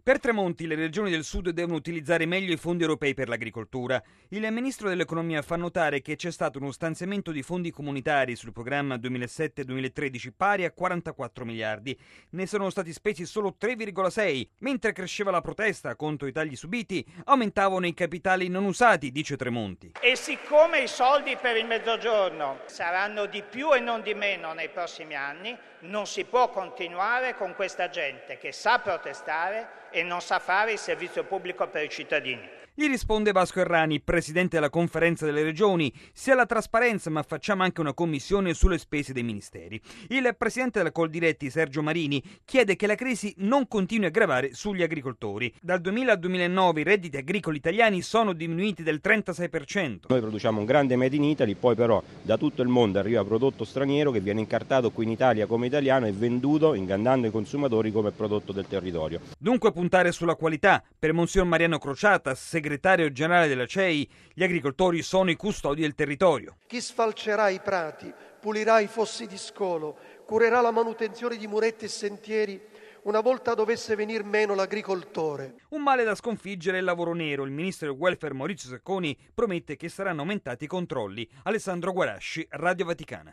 Per Tremonti le regioni del sud devono utilizzare meglio i fondi europei per l'agricoltura. Il ministro dell'economia fa notare che c'è stato uno stanziamento di fondi comunitari sul programma 2007-2013 pari a 44 miliardi. Ne sono stati spesi solo 3,6. Mentre cresceva la protesta contro i tagli subiti, aumentavano i capitali non usati, dice Tremonti. E siccome i soldi per il Mezzogiorno saranno di più e non di meno nei prossimi anni, non si può continuare con questa gente che sa protestare e non sa fare il servizio pubblico per i cittadini. Gli risponde Vasco Errani, presidente della conferenza delle regioni: sia la trasparenza, ma facciamo anche una commissione sulle spese dei ministeri. Il presidente della Coldiretti, Sergio Marini, chiede che la crisi non continui a gravare sugli agricoltori. Dal 2000 al 2009 i redditi agricoli italiani sono diminuiti del 36%. Noi produciamo un grande Made in Italy, poi però da tutto il mondo arriva prodotto straniero che viene incartato qui in Italia come italiano e venduto, ingannando i consumatori, come prodotto del territorio. Dunque puntare sulla qualità. Per Monsignor Mariano Crociata, segretario generale della CEI, gli agricoltori sono i custodi del territorio. Chi sfalcerà i prati, pulirà i fossi di scolo, curerà la manutenzione di muretti e sentieri una volta dovesse venir meno l'agricoltore. Un male da sconfiggere è il lavoro nero. Il ministro del welfare Maurizio Sacconi promette che saranno aumentati i controlli. Alessandro Guarasci, Radio Vaticana.